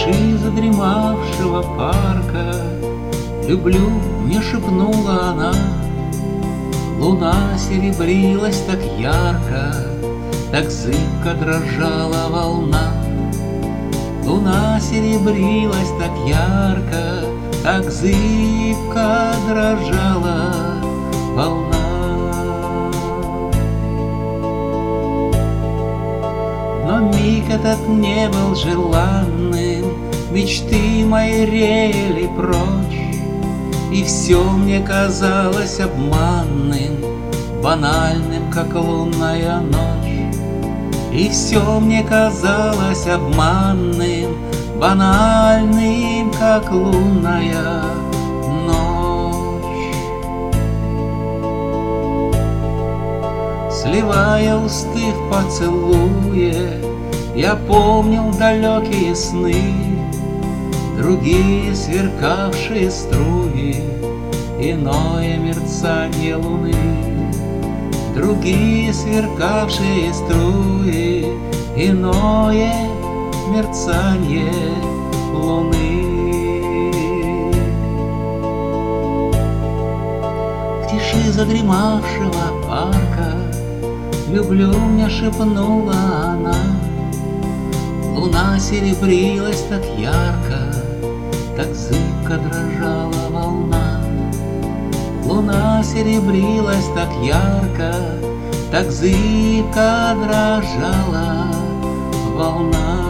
тиши задремавшего парка люблю, мне шепнула она. Луна серебрилась так ярко, так зыбко дрожала волна. Луна серебрилась так ярко, так зыбко дрожала волна. Но миг этот не был желанным, мечты мои реяли прочь, и все мне казалось обманным, банальным, как лунная ночь. И все мне казалось обманным, банальным, как лунная ночь. Сливая усты в поцелуе, я помнил далекие сны, другие сверкавшие струи, иное мерцание луны. Другие сверкавшие струи, иное мерцание луны. В тиши задремавшего парка люблю, мне шепнула она. Луна серебрилась так ярко, так зыбко дрожала волна. Луна серебрилась так ярко, так зыбко дрожала волна.